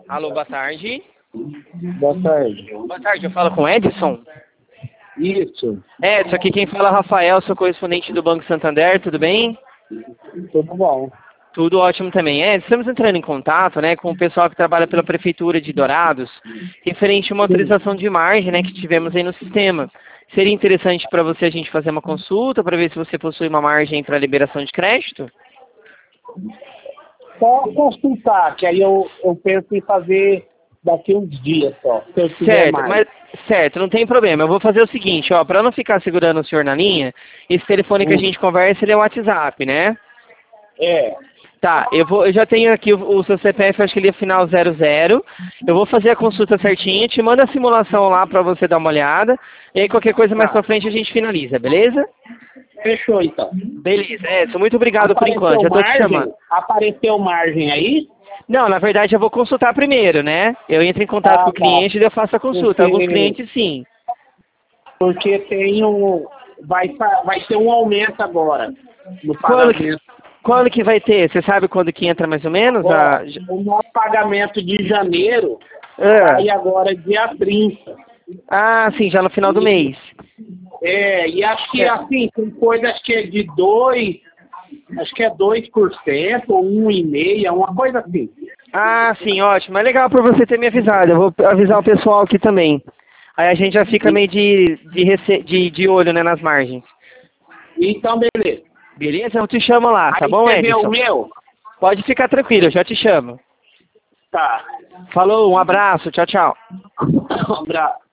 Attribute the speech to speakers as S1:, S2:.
S1: Alô, boa tarde.
S2: Boa tarde.
S1: Boa tarde, eu falo com o Edson?
S2: Isso,
S1: Edson, aqui quem fala é o Rafael, sou correspondente do Banco Santander, tudo bem?
S2: tudo bom.
S1: Tudo ótimo também. Estamos entrando em contato, né, com o pessoal que trabalha pela Prefeitura de Dourados, referente a uma autorização de margem, né, que tivemos aí no sistema. Seria interessante para você a gente fazer uma consulta para ver se você possui uma margem para liberação de crédito?
S2: Só consultar, que aí eu penso em fazer daqui uns dias só, se eu tiver mais.
S1: Certo, não tem problema. Eu vou fazer o seguinte, ó, para não ficar segurando o senhor na linha, esse telefone que a gente conversa, ele é o WhatsApp, né?
S2: É,
S1: Tá, eu já tenho aqui o seu CPF, acho que ele é final 00. Eu vou fazer a consulta certinha, te mando a simulação lá para você dar uma olhada. E aí qualquer coisa mais pra frente a gente finaliza, beleza?
S2: fechou então.
S1: Beleza, Edson, muito obrigado por enquanto, já tô te chamando.
S2: Apareceu margem aí?
S1: Não, na verdade eu vou consultar primeiro, né? Eu entro em contato com o cliente e eu faço a consulta. Alguns clientes sim.
S2: Porque vai ter um aumento agora no
S1: Quando
S2: pagamento.
S1: quando que vai ter? Você sabe quando que entra mais ou menos?
S2: O nosso pagamento de janeiro sai agora dia 30.
S1: Ah, sim, já no final do mês.
S2: E acho que assim, tem coisas que é de 2, acho que é 2%, ou 1,5%, uma coisa assim.
S1: Ah, sim, ótimo. É legal por você ter me avisado. Eu vou avisar o pessoal aqui também. Aí a gente já fica meio de olho, né, nas margens.
S2: Então, beleza.
S1: Beleza? Eu te chamo lá, tá bom,
S2: Aí você vê
S1: Edson?
S2: o meu?
S1: Pode ficar tranquilo, eu já te chamo.
S2: Tá.
S1: Falou, um abraço, tchau, tchau.
S2: Um abraço.